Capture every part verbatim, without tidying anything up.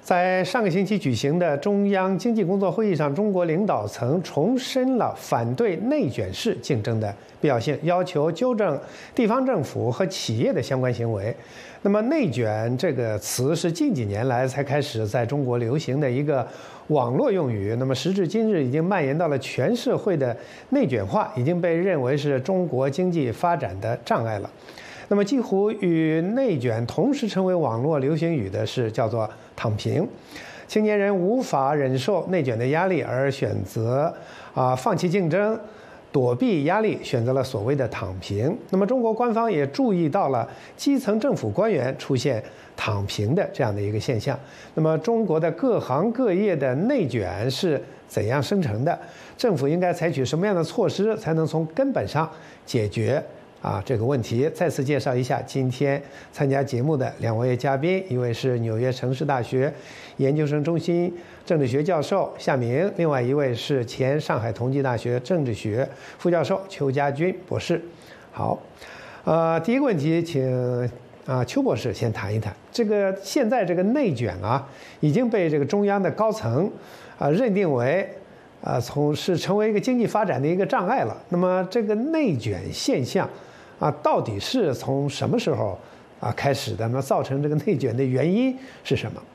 在上个星期举行的中央经济工作会议上，中国领导层重申了反对内卷式竞争的必要性，要求纠正地方政府和企业的相关行为。那么，内卷这个词是近几年来才开始在中国流行的一个网络用语。那么，时至今日，已经蔓延到了全社会的内卷化，已经被认为是中国经济发展的障碍了。那么，几乎与内卷同时成为网络流行语的是叫做“躺平”。青年人无法忍受内卷的压力，而选择啊放弃竞争，躲避压力，选择了所谓的“躺平”。那么，中国官方也注意到了基层政府官员出现躺平的这样的一个现象。那么，中国的各行各业的内卷是怎样生成的？政府应该采取什么样的措施，才能从根本上解决啊，这个问题？再次介绍一下今天参加节目的两位嘉宾，一位是纽约城市大学研究生中心政治学教授夏明，另外一位是前上海同济大学政治学副教授邱家军博士。好，呃，第一个问题，请啊邱博士先谈一谈这个现在这个内卷啊，已经被这个中央的高层啊认定为。啊，从是成为一个经济发展的一个障碍了。那么，这个内卷现象，啊，到底是从什么时候啊开始的？那么，造成这个内卷的原因是什么？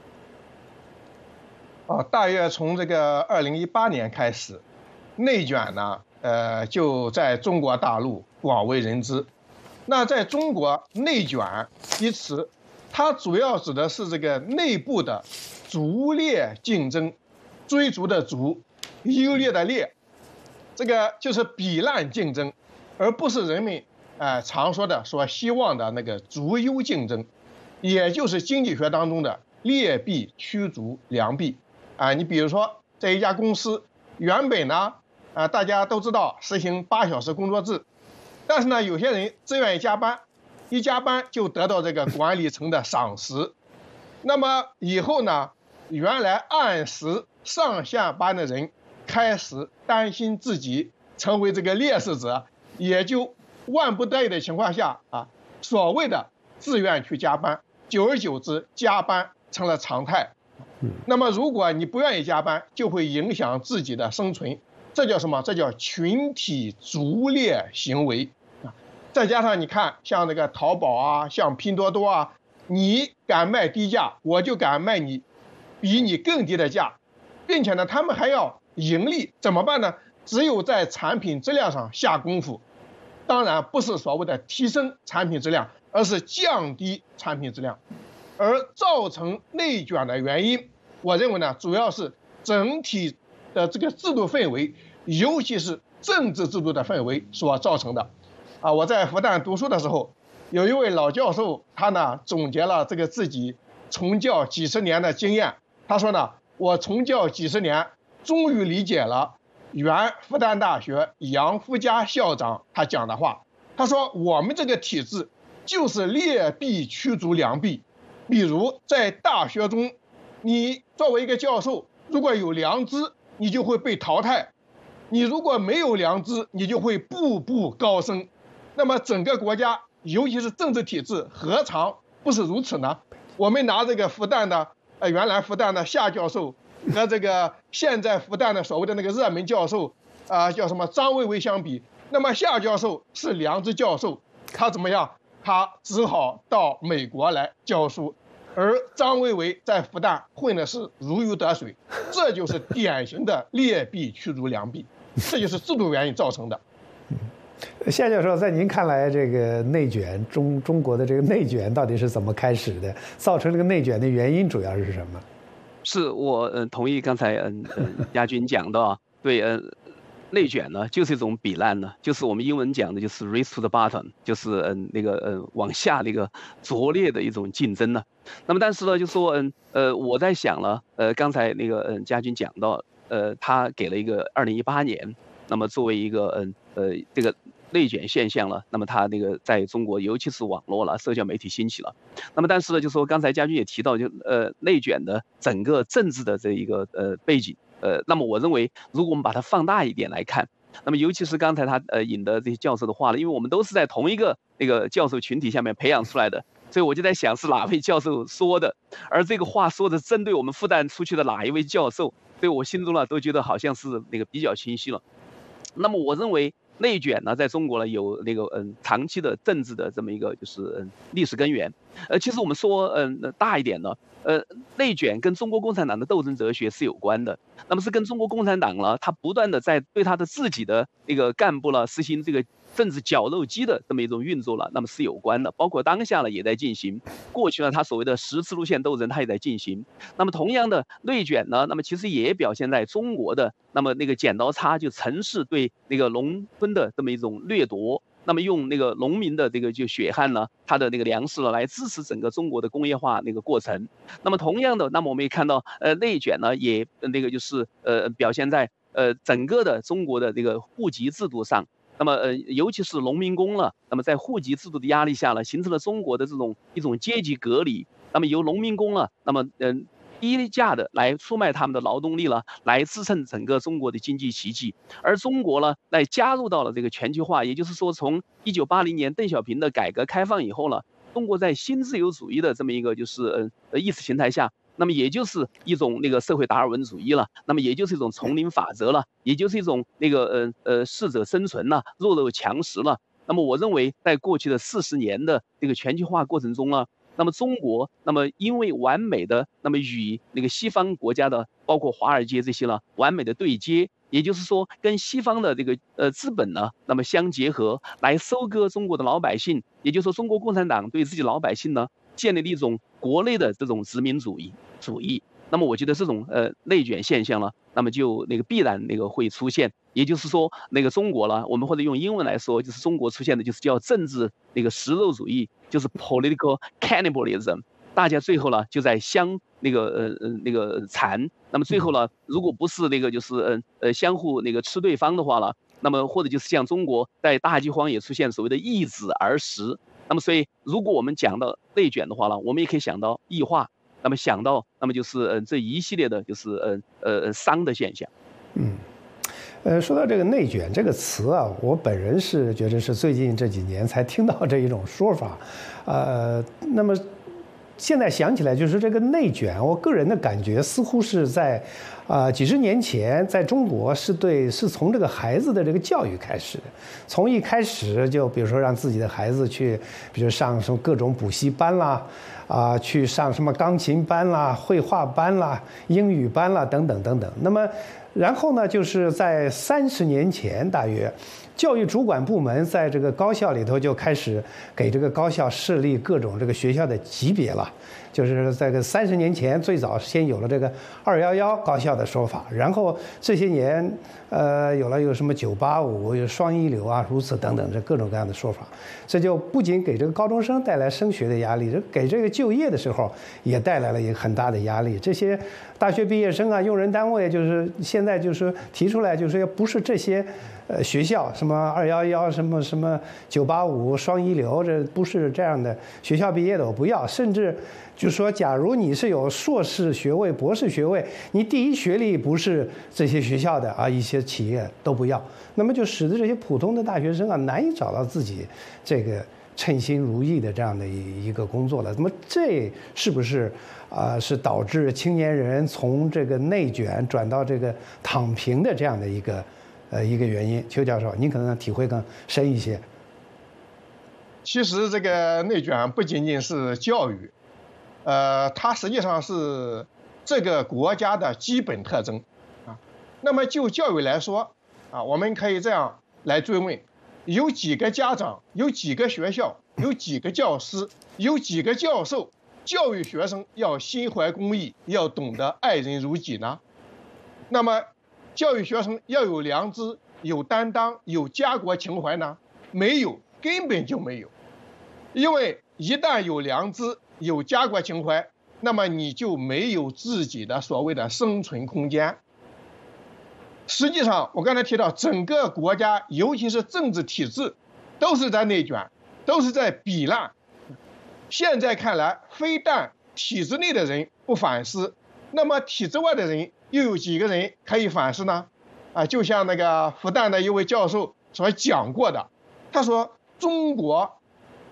哦，大约从这个二零一八年开始，内卷呢，呃，就在中国大陆广为人知。那在中国，内卷一词，它主要指的是这个内部的逐劣竞争，追逐的逐。优劣的劣，这个就是比烂竞争，而不是人们呃常说的所希望的那个逐优竞争，也就是经济学当中的劣币驱逐良币啊。你比如说，在一家公司，原本呢啊大家都知道实行八小时工作制，但是呢有些人自愿意加班，一加班就得到这个管理层的赏识，那么以后呢，原来按时上下班的人。开始担心自己成为这个劣势者，也就万不得已的情况下啊，所谓的自愿去加班，久而久之，加班成了常态。那么，如果你不愿意加班，就会影响自己的生存，这叫什么？这叫群体逐劣行为啊！再加上你看，像那个淘宝啊，像拼多多啊，你敢卖低价，我就敢卖你比你更低的价，并且呢，他们还要。盈利怎么办呢？只有在产品质量上下功夫，当然不是所谓的提升产品质量，而是降低产品质量。而造成内卷的原因，我认为呢，主要是整体的这个制度氛围，尤其是政治制度的氛围所造成的。啊，我在复旦读书的时候，有一位老教授，他呢总结了这个自己从教几十年的经验。他说呢，我从教几十年。终于理解了原复旦大学杨夫家校长他讲的话。他说：“我们这个体制就是劣币驱逐良币。比如在大学中，你作为一个教授，如果有良知，你就会被淘汰；你如果没有良知，你就会步步高升。那么整个国家，尤其是政治体制，何尝不是如此呢？我们拿这个复旦的，呃，原来复旦的夏教授。”和这个现在复旦的所谓的那个热门教授啊、呃，叫什么张维为相比，那么夏教授是良知教授，他怎么样？他只好到美国来教书，而张维为在复旦混的是如鱼得水，这就是典型的劣币驱逐良币，这就是制度原因造成的。 夏教授，在您看来，这个内卷中中国的这个内卷到底是怎么开始的？造成这个内卷的原因主要是什么？ 是我嗯同意刚才嗯嗯亚军讲的啊，对嗯内卷呢就是一种比烂呢，就是我们英文讲的就是 race to the bottom， 就是嗯那个嗯往下那个拙劣的一种竞争呢。那么但是呢就说嗯呃我在想了呃刚才那个嗯佳军讲到呃他给了一个二零一八年，那么作为一个嗯呃这个。内卷现象了，那么它那个在中国，尤其是网络了，社交媒体兴起了。那么，但是呢，就说刚才家军也提到，就呃内卷的整个政治的这一个呃背景，呃，那么我认为，如果我们把它放大一点来看，那么尤其是刚才他呃引的这些教授的话了，因为我们都是在同一个那个教授群体下面培养出来的， 所以我就在想是哪位教授说的，而这个话说的针对我们复旦出去的哪一位教授，所以我心中呢都觉得好像是那个比较清晰了。那么我认为内卷呢，在中国呢有那个嗯长期的政治的这么一个就是嗯历史根源。呃，其实我们说嗯大一点呢，呃内卷跟中国共产党的斗争哲学是有关的。那么是跟中国共产党呢，他不断的在对他的自己的那个干部呢实行这个政治绞肉机的这么一种运作了，那么是有关的。包括当下呢也在进行，过去呢他所谓的十次路线斗争他也在进行。那么同样的内卷呢，那么其实也表现在中国的那么那个剪刀差，就城市对那个农村的这么一种掠夺。那么用那个农民的这个就血汗呢，他的那个粮食呢，来支持整个中国的工业化那个过程。那么同样的，那么我们也看到，呃，内卷呢也那个就是呃表现在呃整个的中国的这个户籍制度上。那么呃尤其是农民工了，那么在户籍制度的压力下呢，形成了中国的这种一种阶级隔离。那么由农民工了，那么嗯。呃低价的来出卖他们的劳动力了，来支撑整个中国的经济奇迹。而中国呢，来加入到了这个全球化，也就是说，从一九八零年邓小平的改革开放以后呢，中国在新自由主义的这么一个就是呃意识形态下，那么也就是一种那个社会达尔文主义了，那么也就是一种丛林法则了，也就是一种那个呃呃适者生存了，弱肉强食了。那么我认为，在过去的四十年的这个全球化过程中呢，那么中国，那么因为完美的，那么与那个西方国家的，包括华尔街这些呢，完美的对接，也就是说，跟西方的这个呃资本呢，那么相结合，来收割中国的老百姓。也就是说，中国共产党对自己老百姓呢，建立了一种国内的这种殖民主义主义。那么我觉得这种呃内卷现象呢，那么就那个必然那个会出现。也就是说，那个中国呢，我们或者用英文来说，就是中国出现的就是叫政治那个食肉主义，就是 political cannibalism。大家最后呢就在相那个呃呃那个残。那么最后呢，如果不是那个就是呃呃相互那个吃对方的话呢，那么或者就是像中国在大饥荒也出现所谓的易子而食。那么所以如果我们讲到内卷的话呢，我们也可以想到异化。那么想到，那么就是呃这一系列的就是呃呃伤的现象。 嗯，呃，说到这个内卷这个词啊，我本人是觉得是最近这几年才听到这一种说法，呃，那么现在想起来，就是这个内卷，我个人的感觉似乎是在，啊、呃、几十年前在中国是对是从这个孩子的这个教育开始的，从一开始就比如说让自己的孩子去，比如上什么各种补习班啦。啊、呃，去上什么钢琴班啦、绘画班啦、英语班啦等等等等。那么，然后呢，就是在三十年前大约，教育主管部门在这个高校里头就开始给这个高校设立各种这个学校的级别了。就是在个三十年前，最早先有了这个二幺幺高校的说法，然后这些年，呃，有了有什么九八五、有双一流啊，如此等等这各种各样的说法，这就不仅给这个高中生带来升学的压力，给这个就业的时候也带来了一个很大的压力。这些大学毕业生啊，用人单位就是现在就是提出来，就是不是这些。呃，学校什么二幺幺什么什么九八五双一流，这不是这样的学校毕业的我不要，甚至就是说，假如你是有硕士学位、博士学位，你第一学历不是这些学校的啊，一些企业都不要，那么就使得这些普通的大学生啊难以找到自己这个称心如意的这样的一一个工作了。那么这是不是啊、呃、是导致青年人从这个内卷转到这个躺平的这样的一个？呃，一个原因，邱教授，您可能体会更深一些。 其实这个内卷不仅仅是教育，呃，它实际上是这个国家的基本特征啊。那么就教育来说啊，我们可以这样来追问：有几个家长，有几个学校，有几个教师，有几个教授教育学生要心怀公益，要懂得爱人如己呢？那么教育学生要有良知、有担当、有家国情怀呢？没有，根本就没有。因为一旦有良知、有家国情怀，那么你就没有自己的所谓的生存空间。实际上，我刚才提到，整个国家，尤其是政治体制，都是在内卷，都是在比烂。现在看来，非但体制内的人不反思，那么体制外的人又有几个人可以反思呢？啊，就像那个复旦的一位教授所讲过的，他说中国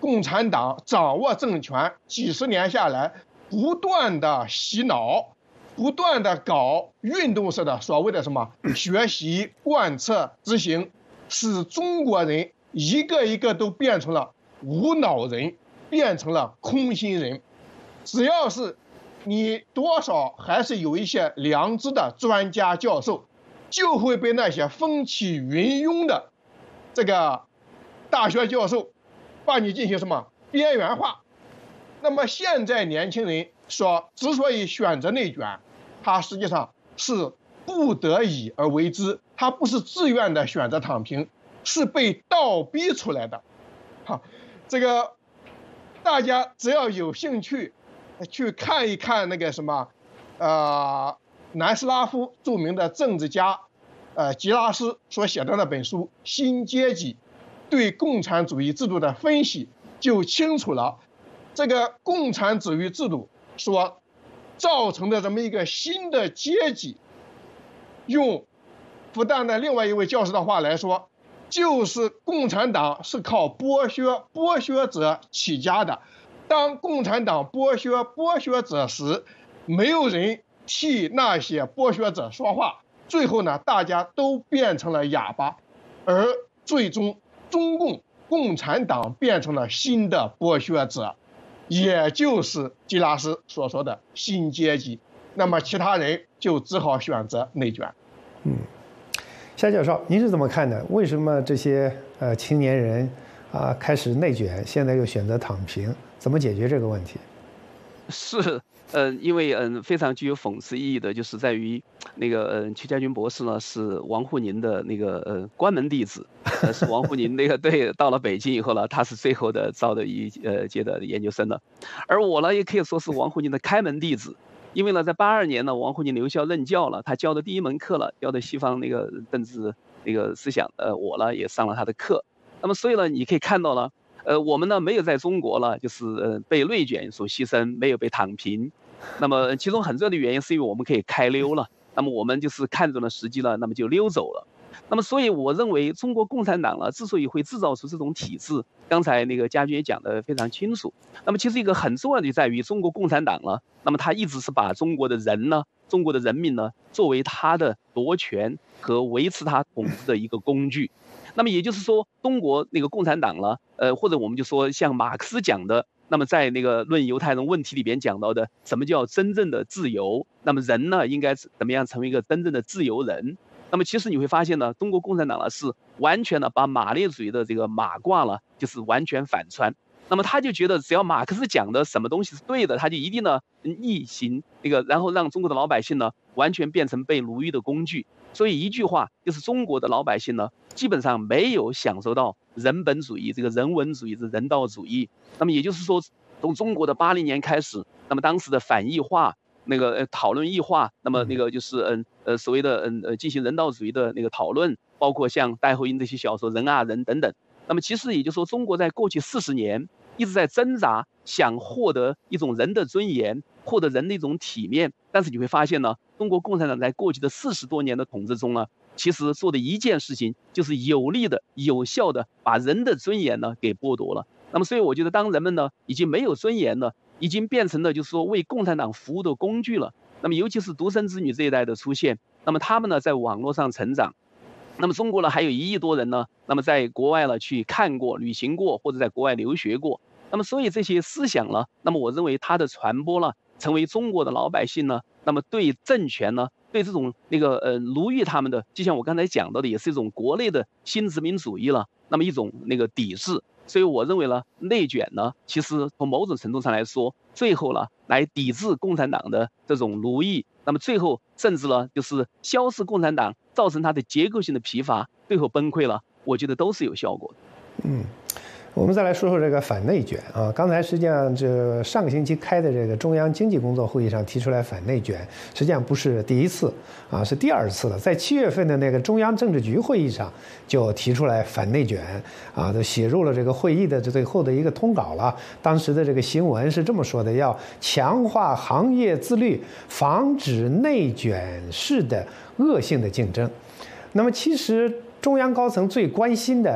共产党掌握政权几十年下来，不断的洗脑，不断的搞运动式的所谓的什么学习、贯彻、执行，使中国人一个一个都变成了无脑人，变成了空心人。只要是你多少还是有一些良知的专家教授，就会被那些风起云涌的这个大学教授把你进行什么边缘化。那么现在年轻人说，之所以选择内卷，他实际上是不得已而为之，他不是自愿的选择躺平，是被倒逼出来的。好，这个大家只要有兴趣去看一看那个什么，呃，南斯拉夫著名的政治家，呃，吉拉斯所写的那本书《新阶级》，对共产主义制度的分析就清楚了。这个共产主义制度所造成的这么一个新的阶级，用复旦的另外一位教授的话来说，就是共产党是靠剥削剥削者起家的。当共产党剥削剥削者时，没有人替那些剥削者说话，最后呢，大家都变成了哑巴，而最终中共共产党变成了新的剥削者，也就是基拉斯所说的新阶级。那么其他人就只好选择内卷。 嗯，夏教授，您是怎么看的？为什么这些呃青年人啊开始内卷，现在又选择躺平？怎么解决这个问题？ 是，呃，因为嗯、呃、非常具有讽刺意义的，就是在于那个嗯、呃、曲家军博士呢是王沪宁的那个呃关门弟子，呃是王沪宁那个对到了北京以后呢，他是最后的招的一呃届的研究生了，而我呢也可以说是王沪宁的开门弟子。因为呢，在八二年呢，王沪宁留校任教了，他教的第一门课了，教的西方那个政治那个思想，呃，我呢也上了他的课。那么所以呢，你可以看到了，呃，我们呢没有在中国呢，就是呃被内卷所牺牲，没有被躺平。那么其中很重要的原因是因为我们可以开溜了，那么我们就是看准了时机了，那么就溜走了。那么所以我认为中国共产党呢，之所以会制造出这种体制，刚才那个家军也讲得非常清楚。那么其实一个很重要的在于中国共产党呢，那么他一直是把中国的人呢，中国的人民呢，作为他的夺权和维持他统治的一个工具。那么也就是说，中国那个共产党呢，呃，或者我们就说像马克思讲的，那么在那个《论犹太人问题》里边讲到的，什么叫真正的自由？那么人呢，应该怎么样成为一个真正的自由人？那么其实你会发现呢，中国共产党呢是完全的把马列主义的这个马褂了，就是完全反穿。那么他就觉得只要马克思讲的什么东西是对的，他就一定呢逆行那个，然后让中国的老百姓呢完全变成被奴役的工具。所以一句话就是中国的老百姓呢基本上没有享受到人本主义这个人文主义的人道主义。那么也就是说，从中国的八零年开始，那么当时的反异化。那个呃讨论异化，那么那个就是嗯呃所谓的嗯呃进行人道主义的那个讨论，包括像戴厚英这些小说《人啊人》等等。那么其实也就是说，中国在过去四十年一直在挣扎，想获得一种人的尊严，获得人的一种体面。但是你会发现呢，中国共产党在过去的四十多年的统治中呢，其实做的一件事情就是有力的、有效的把人的尊严呢给剥夺了。那么所以我觉得，当人们呢已经没有尊严了。已经变成了就是说为共产党服务的工具了。那么尤其是独生子女这一代的出现，那么他们呢在网络上成长，那么中国呢还有一亿多人呢，那么在国外呢去看过、旅行过或者在国外留学过。那么所以这些思想呢，那么我认为它的传播呢，成为中国的老百姓呢，那么对政权呢，对这种那个呃奴役他们的，就像我刚才讲到的，也是一种国内的新殖民主义了，那么一种那个抵制。所以我认为呢，内卷呢，其实从某种程度上来说，最后呢，来抵制共产党的这种奴役，那么最后甚至呢，就是消失共产党，造成它的结构性的疲乏，最后崩溃了，我觉得都是有效果的。 嗯。我们再来说说这个反内卷啊，刚才实际上这上个星期开的这个中央经济工作会议上提出来反内卷，实际上不是第一次啊，是第二次了。在七月份的那个中央政治局会议上就提出来反内卷啊，都写入了这个会议的最后的一个通稿了。当时的这个新闻是这么说的：要强化行业自律，防止内卷式的恶性的竞争。那么其实中央高层最关心的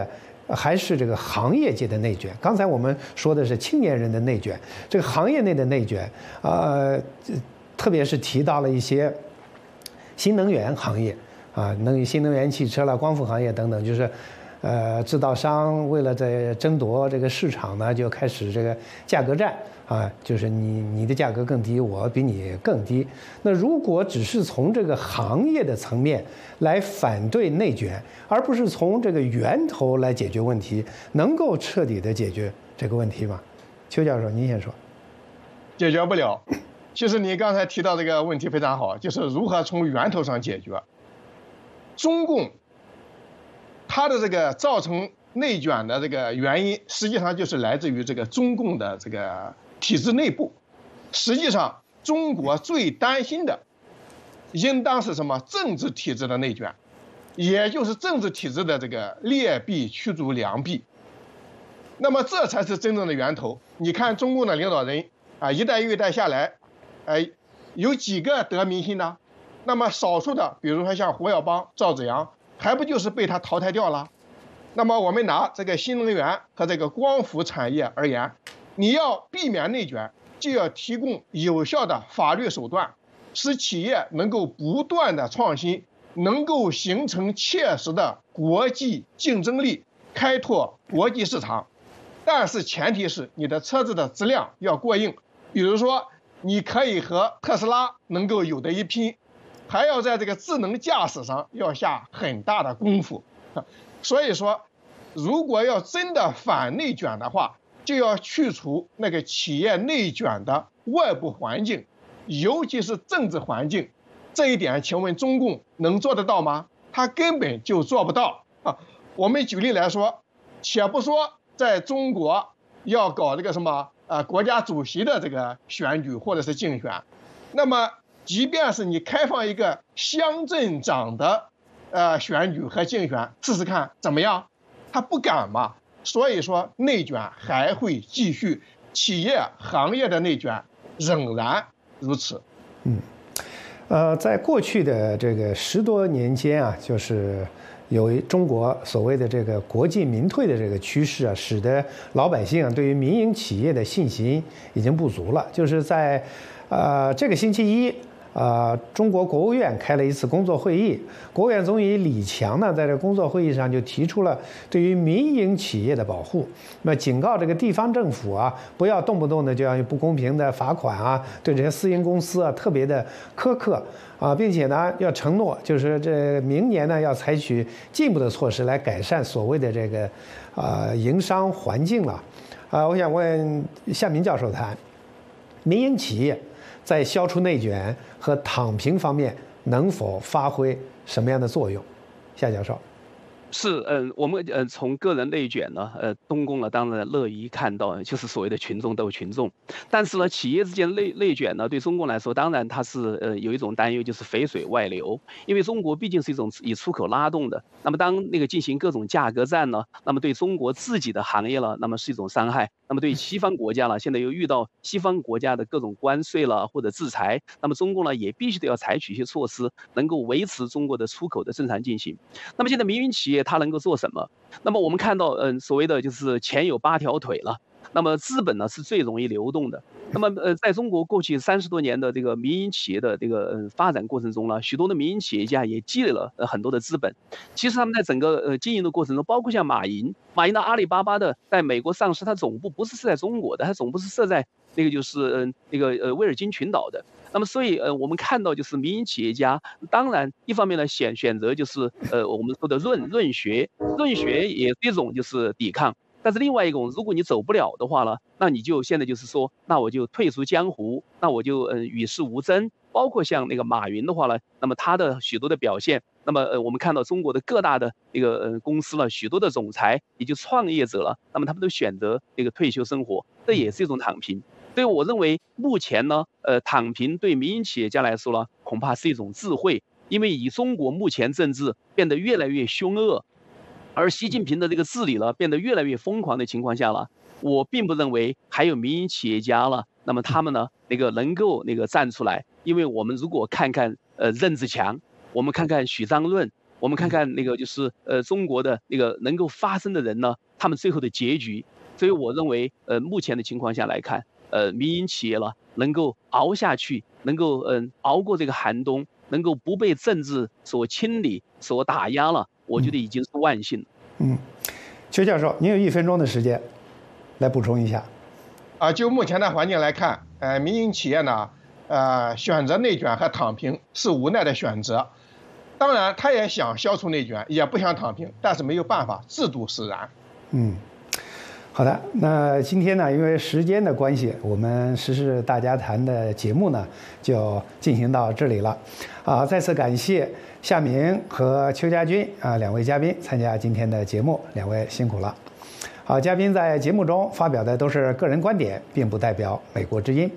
还是这个行业界的内卷？刚才我们说的是青年人的内卷，这个行业内的内卷，呃，特别是提到了一些新能源行业啊，能新能源汽车了、光伏行业等等，就是。呃，制造商为了在争夺这个市场呢，就开始这个价格战啊，就是你你的价格更低，我比你更低。那如果只是从这个行业的层面来反对内卷，而不是从这个源头来解决问题，能够彻底的解决这个问题吗？邱教授，您先说。 解决不了。其实你刚才提到这个问题非常好，就是如何从源头上解决。中共它的这个造成内卷的这个原因，实际上就是来自于这个中共的这个体制内部。实际上，中国最担心的，应当是什么？政治体制的内卷，也就是政治体制的这个劣币驱逐良币。那么这才是真正的源头。你看中共的领导人啊，一代又一代下来，哎，有几个得民心呢？那么少数的，比如说像胡耀邦、赵紫阳。还不就是被他淘汰掉了？那么我们拿这个新能源和这个光伏产业而言，你要避免内卷，就要提供有效的法律手段，使企业能够不断的创新，能够形成切实的国际竞争力，开拓国际市场。但是前提是你的车子的质量要过硬，比如说你可以和特斯拉能够有的一拼。还要在这个智能驾驶上要下很大的功夫，所以说，如果要真的反内卷的话，就要去除那个企业内卷的外部环境，尤其是政治环境。这一点，请问中共能做得到吗？他根本就做不到啊！我们举例来说，且不说在中国要搞这个什么呃国家主席的这个选举或者是竞选，那么。即便是你开放一个乡镇长的呃选举和竞选，试试看怎么样？他不敢嘛。所以说内卷还会继续，企业行业的内卷仍然如此。 嗯，呃，在过去的这个十多年间啊，就是有中国所谓的这个国进民退的这个趋势啊，使得老百姓啊对于民营企业的信心已经不足了。就是在呃这个星期一。呃，中国国务院开了一次工作会议，国务院总理李强呢，在这工作会议上就提出了对于民营企业的保护，那么警告这个地方政府啊，不要动不动的就要不公平的罚款啊，对这些私营公司啊特别的苛刻啊，并且呢要承诺，就是这明年呢要采取进一步的措施来改善所谓的这个呃营商环境了。啊，我想问夏明教授谈民营企业。在消除内卷和躺平方面能否发挥什么样的作用？夏教授。 是，嗯，我们呃从个人内卷呢，呃，东宫呢当然乐于看到，就是所谓的群众斗群众。但是呢，企业之间内内卷呢，对中共来说，当然它是呃有一种担忧，就是肥水外流。因为中国毕竟是一种以出口拉动的，那么当那个进行各种价格战呢，那么对中国自己的行业了，那么是一种伤害。那么对西方国家了，现在又遇到西方国家的各种关税了或者制裁，那么中共呢也必须得要采取一些措施，能够维持中国的出口的正常进行。那么现在民营企业它能够做什么？那么我们看到，嗯，所谓的就是钱有八条腿了。那么资本呢是最容易流动的。那么呃，在中国过去三十多年的这个民营企业的这个呃发展过程中呢，许多的民营企业家也积累了呃很多的资本。其实他们在整个呃经营的过程中，包括像马云，马云的阿里巴巴的在美国上市，它总部不是设在中国的，它总部是设在那个就是呃那个呃威尔金群岛的。那么所以呃我们看到就是民营企业家，当然一方面呢选选择就是呃我们说的润润学，润学也是一种就是抵抗。但是另外一种，如果你走不了的话呢，那你就现在就是说，那我就退出江湖，那我就嗯与世无争。包括像那个马云的话呢，那么他的许多的表现，那么呃我们看到中国的各大的那个呃公司了，许多的总裁也就创业者了，那么他们都选择那个退休生活，这也是一种躺平。所以我认为目前呢，呃躺平对民营企业家来说呢，恐怕是一种智慧，因为以中国目前政治变得越来越凶恶。而习近平的这个治理呢，变得越来越疯狂的情况下了，我并不认为还有民营企业家了，那么他们呢，那个能够那个站出来，因为我们如果看看呃任志强，我们看看许章润，我我们看看那个就是呃中国的那个能够发声的人呢，他们最后的结局。所以我认为，呃，目前的情况下来看，呃，民营企业了能够熬下去，能够嗯、呃、熬过这个寒冬，能够不被政治所清理、所打压了，我觉得已经是万幸了。 嗯，邱教授，您有一分钟的时间来补充一下。 啊，就目前的环境来看，呃，民营企业呢，呃，选择内卷和躺平是无奈的选择。当然，他也想消除内卷，也不想躺平，但是没有办法，制度使然。 嗯。好的，那今天呢，因为时间的关系，我们时事大家谈的节目呢就进行到这里了。啊，再次感谢夏明和邱家军啊两位嘉宾参加今天的节目，两位辛苦了。好，嘉宾在节目中发表的都是个人观点，并不代表美国之音。